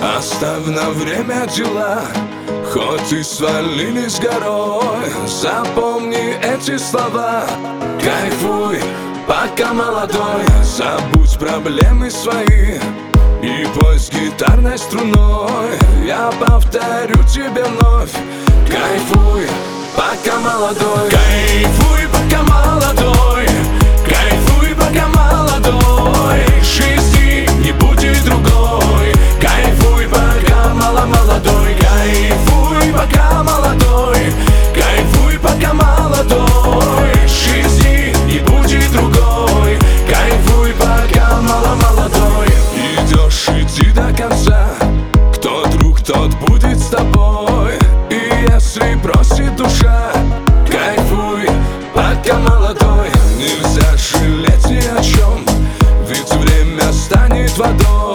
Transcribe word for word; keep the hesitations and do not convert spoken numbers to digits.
Оставь на время дела, хоть и свалились горой. Запомни эти слова: кайфуй, пока молодой. Забудь проблемы свои и пой с гитарной струной. Я повторю тебе вновь: кайфуй, пока молодой. Кайфуй, пока молодой. Кайфуй, пока молодой. Жизни не будет другой. Кайфуй, пока мало-молодой. Кайфуй, пока молодой. Кайфуй, пока молодой. Жизни не будет другой. Кайфуй, пока мало-молодой. Идешь, иди до конца. Кто друг, тот будет с тобой. И если просит душа, кайфуй, пока молодой. Нельзя жалеть ни о чем, ведь время станет водой.